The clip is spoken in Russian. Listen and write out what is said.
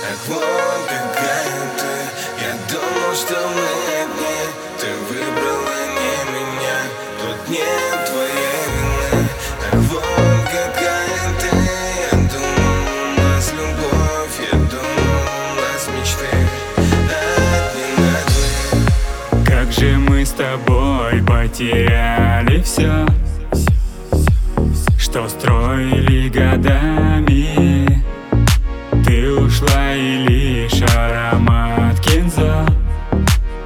Так вот какая ты. Я думал, что мы одни. Ты выбрала не меня. Тут нет твоей вины. Так вот какая ты. Я думал, у нас любовь. Я думал, у нас мечты. Как же мы с тобой потеряли все, что строили годами. Ты ушла или